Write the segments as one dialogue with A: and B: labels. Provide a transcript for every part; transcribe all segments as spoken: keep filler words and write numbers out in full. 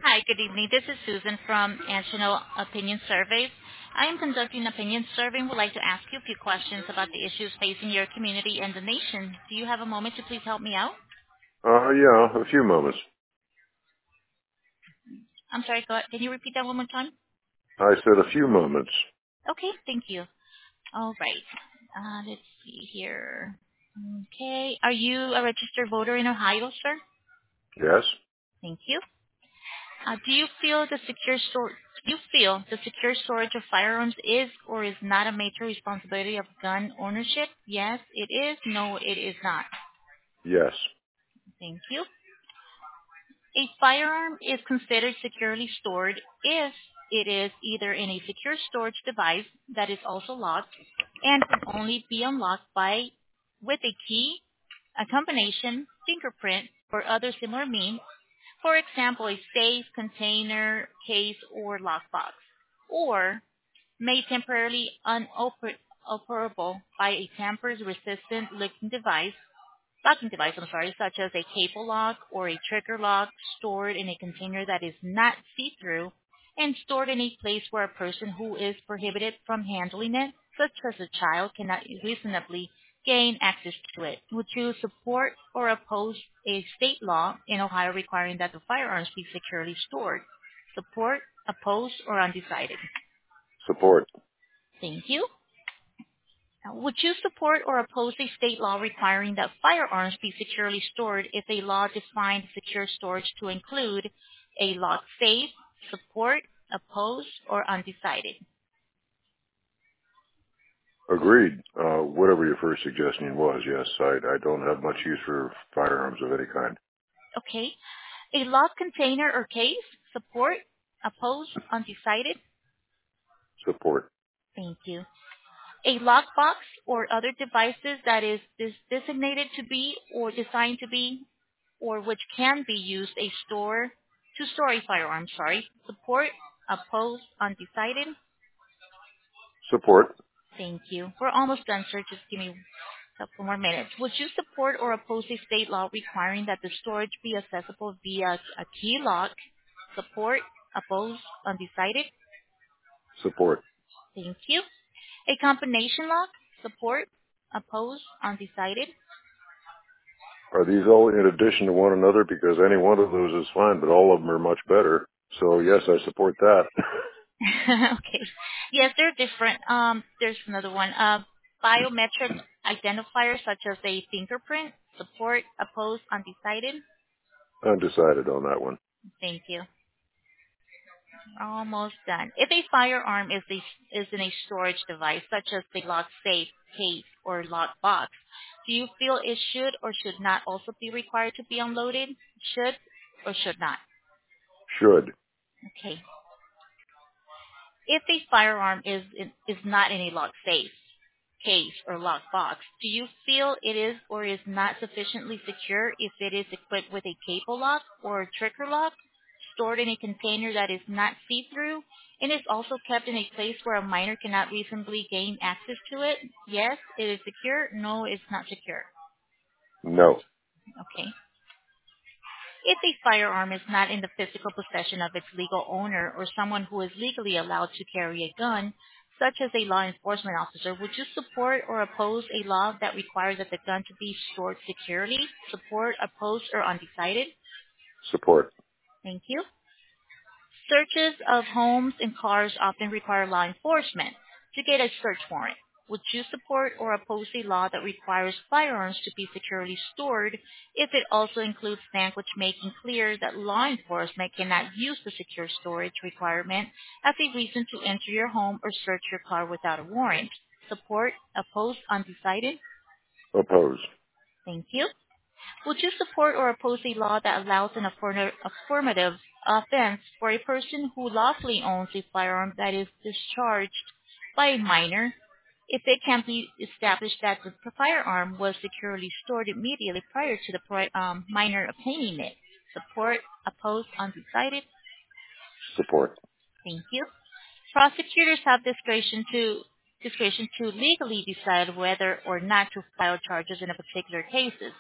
A: Hi, good evening. This is Susan from National Opinion Surveys. I am conducting an opinion survey and would like to ask you a few questions about the issues facing your community and the nation. Do you have a moment to please help me out?
B: Uh, yeah, a few moments.
A: I'm sorry, go ahead. Can you repeat that one more time?
B: I said a few moments.
A: Okay, thank you. All right. Uh, let's see here. Okay. Are you a registered voter in Ohio, sir?
B: Yes?
A: Thank you. Uh, do you feel the secure store? Do you feel the secure storage of firearms is or is not a major responsibility of gun ownership? Yes, it is. No, it is not.
B: Yes.
A: Thank you. A firearm is considered securely stored if it is either in a secure storage device that is also locked and can only be unlocked by with a key, a combination, fingerprint, or other similar means. For example, a safe, container, case, or lockbox. Or made temporarily unoperable by a tamper-resistant locking device, locking device, I'm sorry, such as a cable lock or a trigger lock stored in a container that is not see-through and stored in a place where a person who is prohibited from handling it, such as a child, cannot reasonably gain access to it. Would you support or oppose a state law in Ohio requiring that the firearms be securely stored? Support, oppose, or undecided?
B: Support.
A: Thank you. Now, would you support or oppose a state law requiring that firearms be securely stored if a law defined secure storage to include a locked safe, support, oppose, or undecided?
B: Agreed. Uh, whatever your first suggestion was, yes, I, I don't have much use for firearms of any kind.
A: Okay. A locked container or case, support, oppose, undecided?
B: Support.
A: Thank you. A lockbox or other devices that is is designated to be or designed to be or which can be used a store to store a firearm, sorry. Support, oppose, undecided.
B: Support.
A: Thank you. We're almost done, sir. Just give me a couple more minutes. Would you support or oppose a state law requiring that the storage be accessible via a key lock? Support, oppose, undecided.
B: Support.
A: Thank you. A combination lock? Support, oppose, undecided.
B: Are these all in addition to one another? Because any one of those is fine, but all of them are much better. So yes, I support that.
A: Okay. Yes, they're different. Um, there's another one. Uh, biometric identifiers such as a fingerprint, support, oppose, undecided.
B: Undecided on that one.
A: Thank you. Almost done. If a firearm is a, is in a storage device such as the lock safe, case, or lock box, do you feel it should or should not also be required to be unloaded? Should or should not?
B: Should.
A: Okay. If a firearm is in, is not in a lock safe, case, or locked box, do you feel it is or is not sufficiently secure if it is equipped with a cable lock or a trigger lock, stored in a container that is not see-through, and is also kept in a place where a minor cannot reasonably gain access to it? Yes, it is secure. No, it's not secure.
B: No.
A: Okay. If a firearm is not in the physical possession of its legal owner or someone who is legally allowed to carry a gun, such as a law enforcement officer, would you support or oppose a law that requires that the gun to be stored securely? Support, oppose, or undecided?
B: Support.
A: Thank you. Searches of homes and cars often require law enforcement to get a search warrant. Would you support or oppose a law that requires firearms to be securely stored if it also includes language making clear that law enforcement cannot use the secure storage requirement as a reason to enter your home or search your car without a warrant? Support, oppose, undecided?
B: Oppose.
A: Thank you. Would you support or oppose a law that allows an affirm- affirmative offense for a person who lawfully owns a firearm that is discharged by a minor if it can be established that the firearm was securely stored immediately prior to the pri- um, minor obtaining it? Support, oppose, undecided?
B: Support.
A: Thank you. Prosecutors have discretion to discretion to legally decide whether or not to file charges in a particular cases.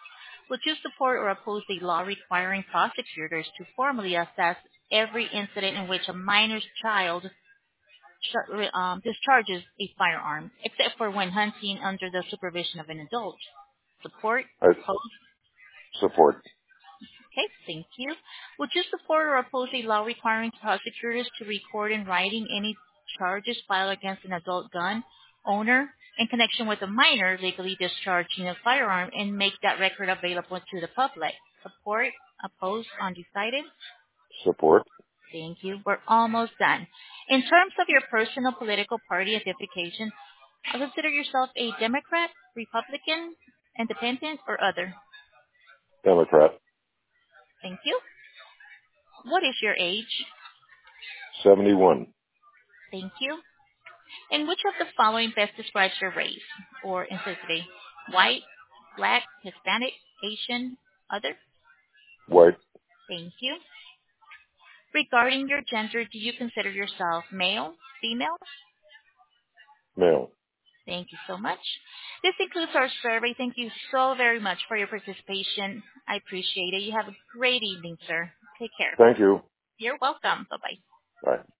A: Would you support or oppose a law requiring prosecutors to formally assess every incident in which a minor child ch- um, discharges a firearm, except for when hunting under the supervision of an adult? Support?
B: I
A: Oppose?
B: support.
A: Okay, thank you. Would you support or oppose a law requiring prosecutors to record in writing any charges filed against an adult gun owner in connection with a minor legally discharging a firearm and make that record available to the public? Support? Oppose? Undecided?
B: Support.
A: Thank you. We're almost done. In terms of your personal political party identification, consider yourself a Democrat, Republican, Independent, or other.
B: Democrat.
A: Thank you. What is your age?
B: seventy-one.
A: Thank you. And which of the following best describes your race or ethnicity? White, black, Hispanic, Asian, other?
B: White.
A: Thank you. Regarding your gender, do you consider yourself male, female?
B: Male.
A: Thank you so much. This concludes our survey. Thank you so very much for your participation. I appreciate it. You have a great evening, sir. Take care.
B: Thank you.
A: You're welcome. Bye-bye.
B: Bye.